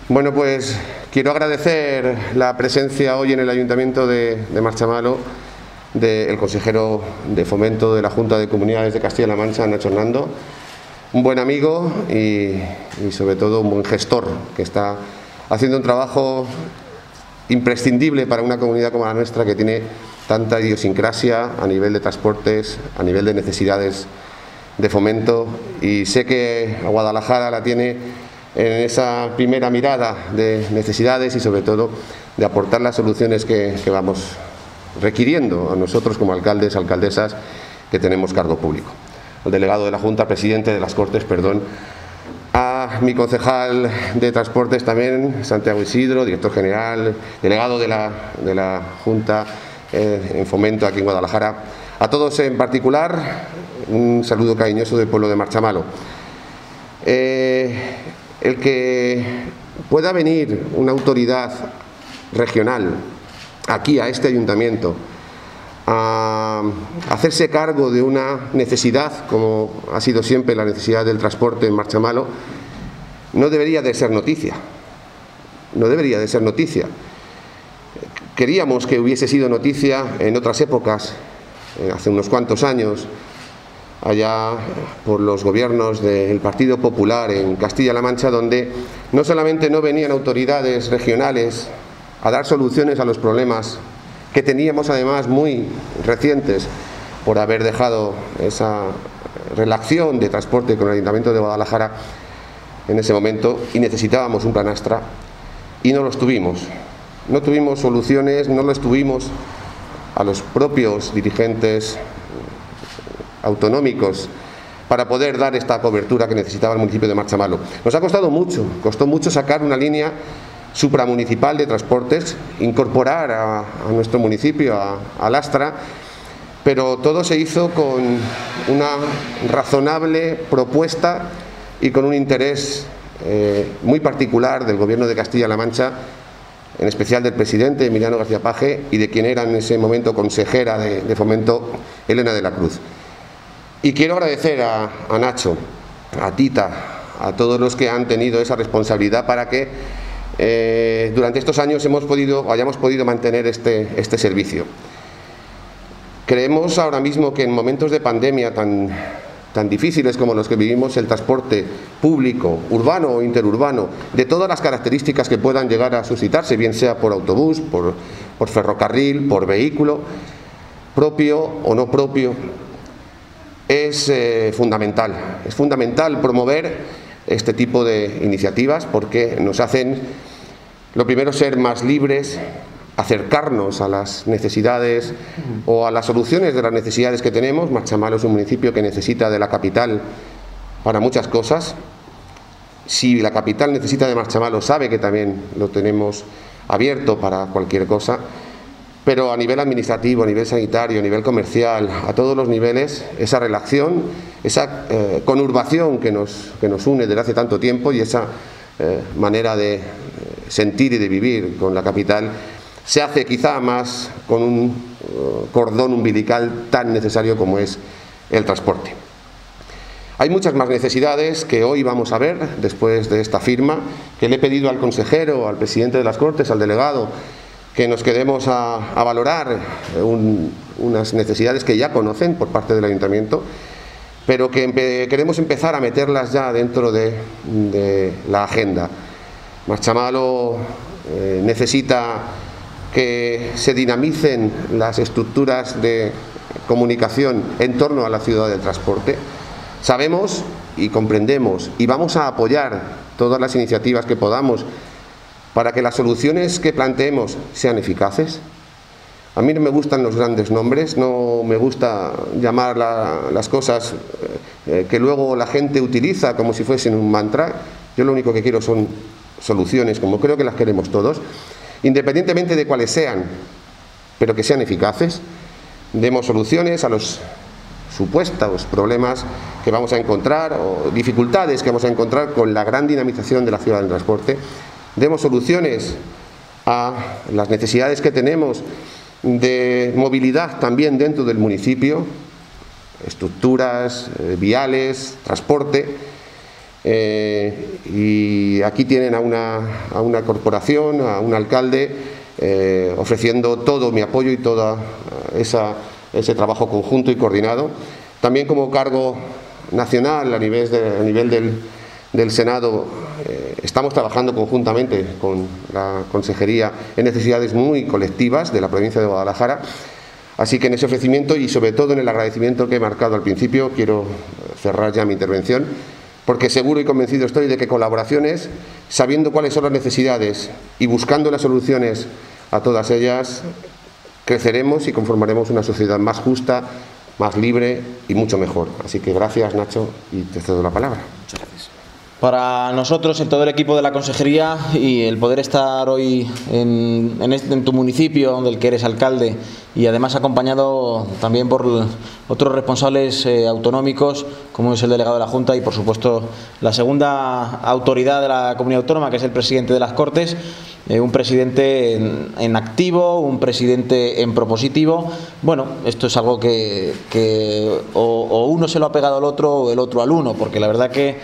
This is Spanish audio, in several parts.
Bueno, pues quiero agradecer la presencia hoy en el Ayuntamiento de Marchamalo del consejero de Fomento de la Junta de Comunidades de Castilla-La Mancha, Nacho Hernando, un buen amigo y sobre todo un buen gestor que está haciendo un trabajo imprescindible para una comunidad como la nuestra, que tiene tanta idiosincrasia a nivel de transportes, a nivel de necesidades de fomento, y sé que a Guadalajara la tiene en esa primera mirada de necesidades y sobre todo de aportar las soluciones que vamos requiriendo a nosotros como alcaldes, alcaldesas que tenemos cargo público. Al delegado de la Junta, presidente de las Cortes, a mi concejal de Transportes también, Santiago Isidro, director general, delegado de la Junta en Fomento aquí en Guadalajara. A todos en particular, un saludo cariñoso del pueblo de Marchamalo. El que pueda venir una autoridad regional aquí a este ayuntamiento a hacerse cargo de una necesidad, como ha sido siempre la necesidad del transporte en Marchamalo, no debería de ser noticia. No debería de ser noticia. Queríamos que hubiese sido noticia en otras épocas, hace unos cuantos años, allá por los gobiernos del Partido Popular en Castilla-La Mancha, donde no solamente no venían autoridades regionales a dar soluciones a los problemas que teníamos además muy recientes por haber dejado esa relación de transporte con el Ayuntamiento de Guadalajara en ese momento, y necesitábamos un plan Astra y no los tuvimos. No tuvimos soluciones, no los tuvimos a los propios dirigentes autonómicos para poder dar esta cobertura que necesitaba el municipio de Marchamalo. Nos ha costado mucho, costó mucho sacar una línea supramunicipal de transportes, incorporar a nuestro municipio al Astra, pero todo se hizo con una razonable propuesta y con un interés muy particular del Gobierno de Castilla-La Mancha, en especial del presidente Emiliano García Paje y de quien era en ese momento consejera de Fomento, Elena de la Cruz. Y quiero agradecer a Nacho, a Tita, a todos los que han tenido esa responsabilidad para que durante estos años hayamos podido mantener este servicio. Creemos ahora mismo que en momentos de pandemia tan difíciles como los que vivimos, el transporte público, urbano o interurbano, de todas las características que puedan llegar a suscitarse, bien sea por autobús, por ferrocarril, por vehículo, propio o no propio, es fundamental. Es fundamental promover este tipo de iniciativas porque nos hacen, lo primero, ser más libres, acercarnos a las necesidades o a las soluciones de las necesidades que tenemos. Marchamalo es un municipio que necesita de la capital para muchas cosas. Si la capital necesita de Marchamalo, sabe que también lo tenemos abierto para cualquier cosa. Pero a nivel administrativo, a nivel sanitario, a nivel comercial, a todos los niveles, esa relación, esa conurbación que nos une desde hace tanto tiempo y esa manera de sentir y de vivir con la capital se hace quizá más con un cordón umbilical tan necesario como es el transporte. Hay muchas más necesidades que hoy vamos a ver después de esta firma, que le he pedido al consejero, al presidente de las Cortes, al delegado, que nos quedemos a valorar unas necesidades que ya conocen por parte del Ayuntamiento, pero que queremos empezar a meterlas ya dentro de la agenda. Marchamalo necesita que se dinamicen las estructuras de comunicación en torno a la ciudad del transporte. Sabemos y comprendemos y vamos a apoyar todas las iniciativas que podamos para que las soluciones que planteemos sean eficaces. A mí no me gustan los grandes nombres, no me gusta llamar las cosas que luego la gente utiliza como si fuesen un mantra. Yo lo único que quiero son soluciones, como creo que las queremos todos, independientemente de cuáles sean, pero que sean eficaces. Demos soluciones a los supuestos problemas que vamos a encontrar o dificultades que vamos a encontrar con la gran dinamización de la ciudad del transporte. Demos soluciones a las necesidades que tenemos de movilidad también dentro del municipio, estructuras, viales, transporte, y aquí tienen a una corporación, a un alcalde, ofreciendo todo mi apoyo y todo ese trabajo conjunto y coordinado. También como cargo nacional a nivel del Senado, estamos trabajando conjuntamente con la Consejería en necesidades muy colectivas de la provincia de Guadalajara. Así que en ese ofrecimiento y sobre todo en el agradecimiento que he marcado al principio, quiero cerrar ya mi intervención, porque seguro y convencido estoy de que colaboraciones, sabiendo cuáles son las necesidades y buscando las soluciones a todas ellas, creceremos y conformaremos una sociedad más justa, más libre y mucho mejor. Así que gracias, Nacho, y te cedo la palabra. Muchas gracias. Para nosotros, en todo el equipo de la Consejería, y el poder estar hoy en tu municipio, del que eres alcalde, y además acompañado también por otros responsables autonómicos, como es el delegado de la Junta y, por supuesto, la segunda autoridad de la comunidad autónoma, que es el presidente de las Cortes, un presidente en activo, un presidente en propositivo. Bueno, esto es algo que o uno se lo ha pegado al otro o el otro al uno, porque la verdad que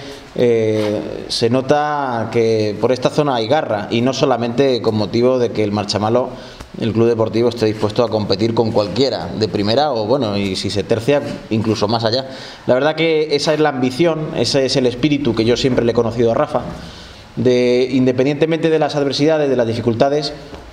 se nota que por esta zona hay garra, y no solamente con motivo de que el Marchamalo, el club deportivo, esté dispuesto a competir con cualquiera de primera, o bueno, y si se tercia, incluso más allá. La verdad que esa es la ambición, ese es el espíritu que yo siempre le he conocido a Rafa, de, independientemente de las adversidades, de las dificultades,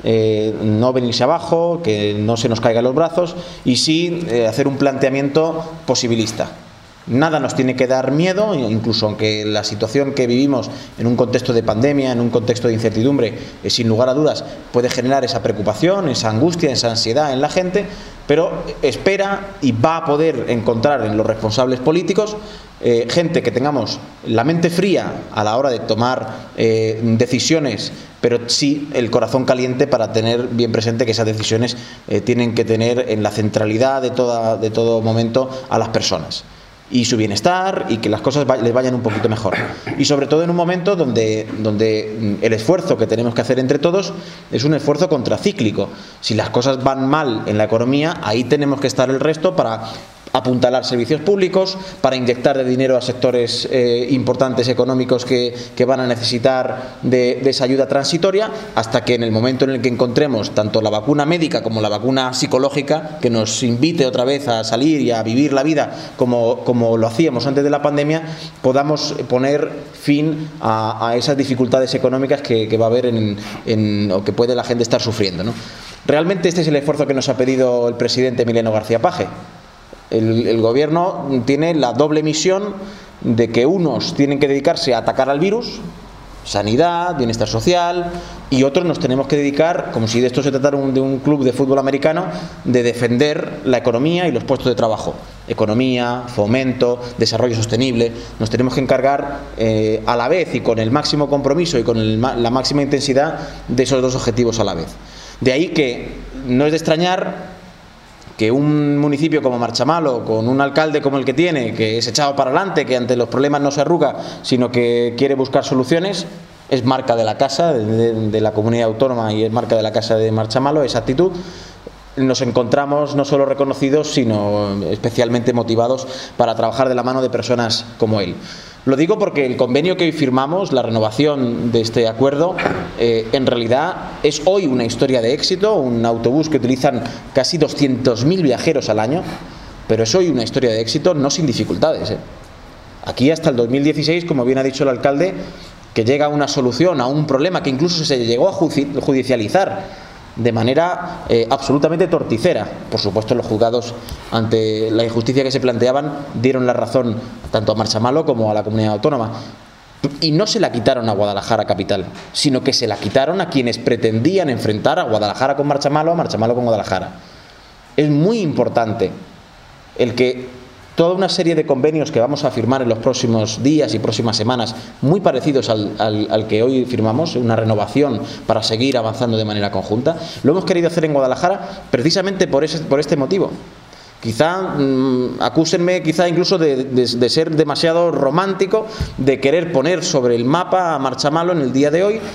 no venirse abajo, que no se nos caigan los brazos, y sí hacer un planteamiento posibilista. Nada nos tiene que dar miedo, incluso aunque la situación que vivimos en un contexto de pandemia, en un contexto de incertidumbre, sin lugar a dudas puede generar esa preocupación, esa angustia, esa ansiedad en la gente, pero espera y va a poder encontrar en los responsables políticos gente que tengamos la mente fría a la hora de tomar decisiones, pero sí el corazón caliente para tener bien presente que esas decisiones tienen que tener en la centralidad de todo momento a las personas y su bienestar, y que las cosas les vayan un poquito mejor. Y sobre todo en un momento donde el esfuerzo que tenemos que hacer entre todos es un esfuerzo contracíclico. Si las cosas van mal en la economía, ahí tenemos que estar el resto para apuntalar servicios públicos, para inyectar de dinero a sectores importantes económicos que van a necesitar de esa ayuda transitoria, hasta que en el momento en el que encontremos tanto la vacuna médica como la vacuna psicológica, que nos invite otra vez a salir y a vivir la vida como lo hacíamos antes de la pandemia, podamos poner fin a esas dificultades económicas que va a haber o que puede la gente estar sufriendo, ¿no? Realmente este es el esfuerzo que nos ha pedido el presidente Emiliano García Paje. El gobierno tiene la doble misión de que unos tienen que dedicarse a atacar al virus, sanidad, bienestar social, y otros nos tenemos que dedicar, como si de esto se tratara de un club de fútbol americano, de defender la economía y los puestos de trabajo. Economía, fomento, desarrollo sostenible. Nos tenemos que encargar a la vez y con el máximo compromiso y con la máxima intensidad de esos dos objetivos a la vez. De ahí que no es de extrañar que un municipio como Marchamalo, con un alcalde como el que tiene, que es echado para adelante, que ante los problemas no se arruga, sino que quiere buscar soluciones, es marca de la casa, de la comunidad autónoma, y es marca de la casa de Marchamalo, esa actitud. Nos encontramos no solo reconocidos, sino especialmente motivados para trabajar de la mano de personas como él. Lo digo porque el convenio que hoy firmamos, la renovación de este acuerdo, en realidad es hoy una historia de éxito, un autobús que utilizan casi 200.000 viajeros al año, pero es hoy una historia de éxito no sin dificultades. Aquí hasta el 2016, como bien ha dicho el alcalde, que llega a una solución a un problema que incluso se llegó a judicializar de manera absolutamente torticera. Por supuesto, los juzgados, ante la injusticia que se planteaban, dieron la razón tanto a Marchamalo como a la comunidad autónoma. Y no se la quitaron a Guadalajara capital, sino que se la quitaron a quienes pretendían enfrentar a Guadalajara con Marchamalo, a Marchamalo con Guadalajara. Es muy importante el que toda una serie de convenios que vamos a firmar en los próximos días y próximas semanas, muy parecidos al que hoy firmamos, una renovación para seguir avanzando de manera conjunta, lo hemos querido hacer en Guadalajara precisamente por este motivo. Quizá, acúsenme quizá incluso de ser demasiado romántico, de querer poner sobre el mapa a Marchamalo en el día de hoy,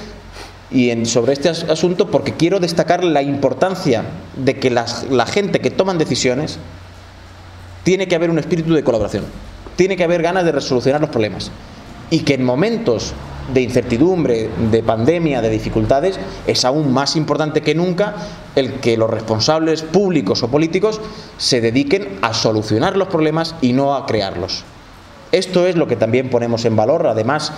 y sobre este asunto, porque quiero destacar la importancia de que la gente que toman decisiones, tiene que haber un espíritu de colaboración, tiene que haber ganas de resolucionar los problemas. y que en momentos de incertidumbre, de pandemia, de dificultades, es aún más importante que nunca el que los responsables públicos o políticos se dediquen a solucionar los problemas y no a crearlos. Esto es lo que también ponemos en valor, además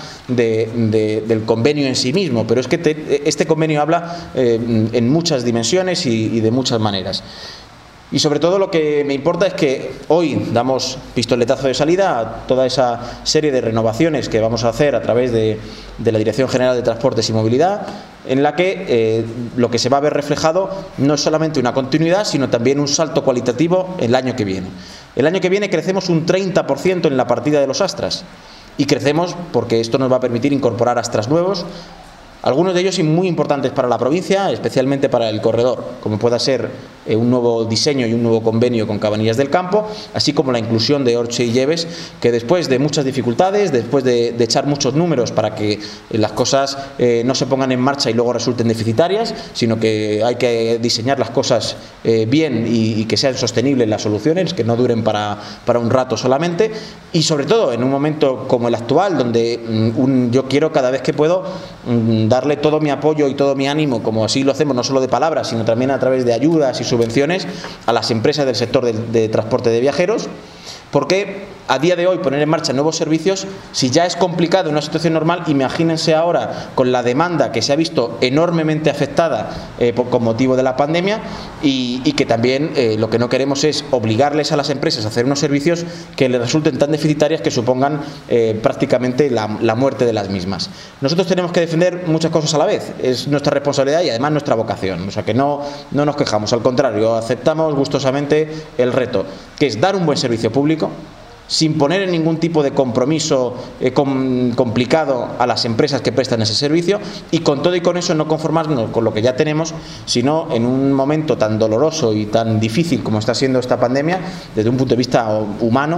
del convenio en sí mismo, pero es que este convenio habla en muchas dimensiones y de muchas maneras. Y sobre todo lo que me importa es que hoy damos pistoletazo de salida a toda esa serie de renovaciones que vamos a hacer a través de la Dirección General de Transportes y Movilidad, en la que lo que se va a ver reflejado no es solamente una continuidad, sino también un salto cualitativo el año que viene. El año que viene crecemos un 30% en la partida de los Astras, y crecemos porque esto nos va a permitir incorporar Astras nuevos, algunos de ellos muy importantes para la provincia, especialmente para el corredor, como pueda ser un nuevo diseño y un nuevo convenio con Cabanillas del Campo, así como la inclusión de Orche y Lleves, que después de muchas dificultades, después de echar muchos números para que las cosas no se pongan en marcha y luego resulten deficitarias, sino que hay que diseñar las cosas bien y que sean sostenibles las soluciones, que no duren para un rato solamente, y sobre todo en un momento como el actual, donde yo quiero cada vez que puedo darle todo mi apoyo y todo mi ánimo, como así lo hacemos no solo de palabras, sino también a través de ayudas y subvenciones a las empresas del sector de transporte de viajeros, porque a día de hoy poner en marcha nuevos servicios, si ya es complicado en una situación normal, imagínense ahora con la demanda que se ha visto enormemente afectada con motivo de la pandemia, y que también lo que no queremos es obligarles a las empresas a hacer unos servicios que les resulten tan deficitarias que supongan prácticamente la muerte de las mismas. Nosotros tenemos que defender muchas cosas a la vez, es nuestra responsabilidad y además nuestra vocación, o sea que no nos quejamos, al contrario, aceptamos gustosamente el reto, que es dar un buen servicio público, sin poner en ningún tipo de compromiso complicado a las empresas que prestan ese servicio, y con todo y con eso no conformarnos con lo que ya tenemos, sino en un momento tan doloroso y tan difícil como está siendo esta pandemia, desde un punto de vista humano,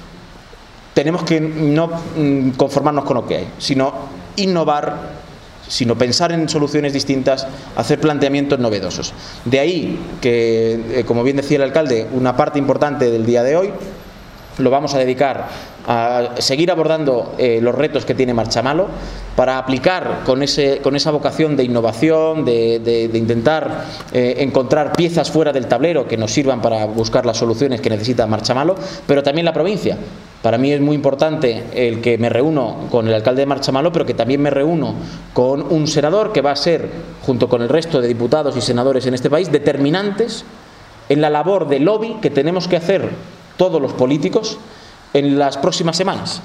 tenemos que no conformarnos con lo que hay, sino innovar, sino pensar en soluciones distintas, hacer planteamientos novedosos. De ahí que, como bien decía el alcalde, una parte importante del día de hoy lo vamos a dedicar a seguir abordando los retos que tiene Marchamalo, para aplicar con esa vocación de innovación, de intentar encontrar piezas fuera del tablero que nos sirvan para buscar las soluciones que necesita Marchamalo, pero también la provincia. Para mí es muy importante el que me reúno con el alcalde de Marchamalo, pero que también me reúno con un senador que va a ser, junto con el resto de diputados y senadores en este país, determinantes en la labor de lobby que tenemos que hacer todos los políticos en las próximas semanas.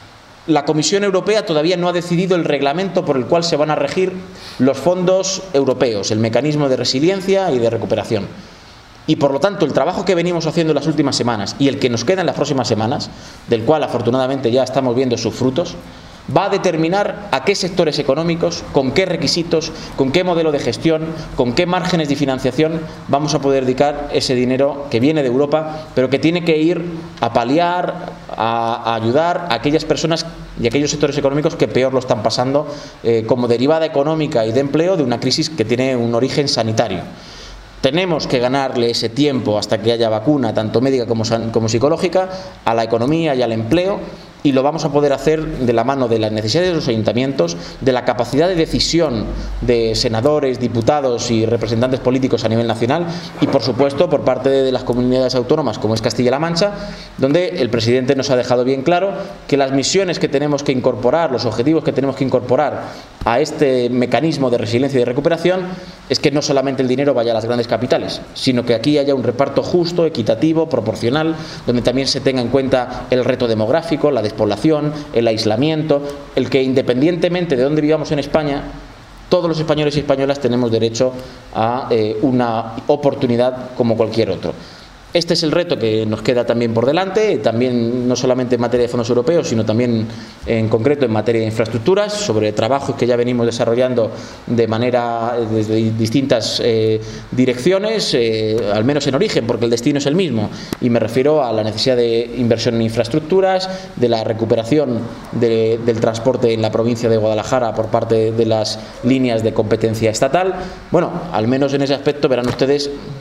La Comisión Europea todavía no ha decidido el reglamento por el cual se van a regir los fondos europeos, el mecanismo de resiliencia y de recuperación. Y por lo tanto el trabajo que venimos haciendo en las últimas semanas y el que nos queda en las próximas semanas, del cual afortunadamente ya estamos viendo sus frutos, va a determinar a qué sectores económicos, con qué requisitos, con qué modelo de gestión, con qué márgenes de financiación vamos a poder dedicar ese dinero que viene de Europa, pero que tiene que ir a paliar, a ayudar a aquellas personas y aquellos sectores económicos que peor lo están pasando como derivada económica y de empleo de una crisis que tiene un origen sanitario. Tenemos que ganarle ese tiempo hasta que haya vacuna, tanto médica como psicológica, a la economía y al empleo, y lo vamos a poder hacer de la mano de las necesidades de los ayuntamientos, de la capacidad de decisión de senadores, diputados y representantes políticos a nivel nacional, y por supuesto por parte de las comunidades autónomas como es Castilla-La Mancha, donde el presidente nos ha dejado bien claro que las misiones que tenemos que incorporar, los objetivos que tenemos que incorporar a este mecanismo de resiliencia y de recuperación es que no solamente el dinero vaya a las grandes capitales, sino que aquí haya un reparto justo, equitativo, proporcional, donde también se tenga en cuenta el reto demográfico, la despoblación, el aislamiento, el que independientemente de dónde vivamos en España, todos los españoles y españolas tenemos derecho a una oportunidad como cualquier otro. Este es el reto que nos queda también por delante, también no solamente en materia de fondos europeos, sino también en concreto en materia de infraestructuras, sobre trabajos que ya venimos desarrollando de manera desde distintas direcciones, al menos en origen, porque el destino es el mismo, y me refiero a la necesidad de inversión en infraestructuras, de la recuperación del transporte en la provincia de Guadalajara por parte de las líneas de competencia estatal. Bueno, al menos en ese aspecto verán ustedes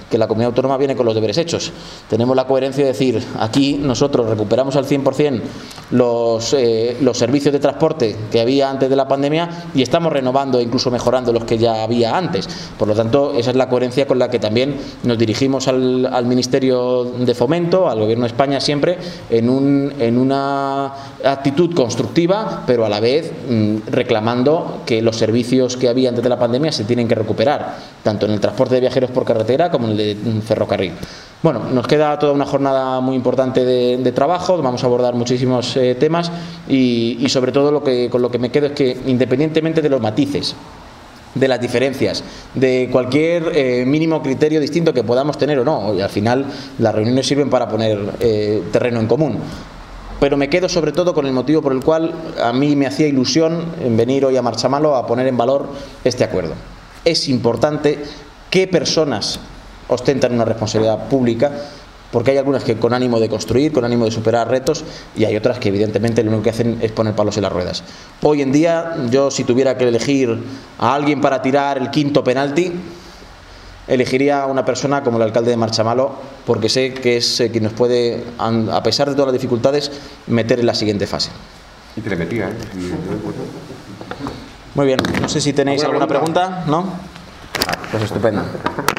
que la comunidad autónoma viene con los deberes hechos. Tenemos la coherencia de decir, aquí nosotros recuperamos al 100% los servicios de transporte que había antes de la pandemia y estamos renovando e incluso mejorando los que ya había antes. Por lo tanto, esa es la coherencia con la que también nos dirigimos al Ministerio de Fomento, al Gobierno de España, siempre en una actitud constructiva, pero a la vez reclamando que los servicios que había antes de la pandemia se tienen que recuperar, tanto en el transporte de viajeros por carretera como en el de ferrocarril. Bueno, nos queda toda una jornada muy importante de trabajo, vamos a abordar muchísimos temas y sobre todo con lo que me quedo es que, independientemente de los matices, de las diferencias, de cualquier mínimo criterio distinto que podamos tener o no, y al final las reuniones sirven para poner terreno en común. Pero me quedo sobre todo con el motivo por el cual a mí me hacía ilusión en venir hoy a Marchamalo a poner en valor este acuerdo. Es importante qué personas ostentan una responsabilidad pública, porque hay algunas que con ánimo de construir, con ánimo de superar retos, y hay otras que evidentemente lo único que hacen es poner palos en las ruedas. Hoy en día, yo si tuviera que elegir a alguien para tirar el quinto penalti, elegiría a una persona como el alcalde de Marchamalo, porque sé que es quien nos puede, a pesar de todas las dificultades, meter en la siguiente fase. Y te le metía, ¿eh? Muy bien, no sé si tenéis alguna pregunta, ¿no? Pues estupendo.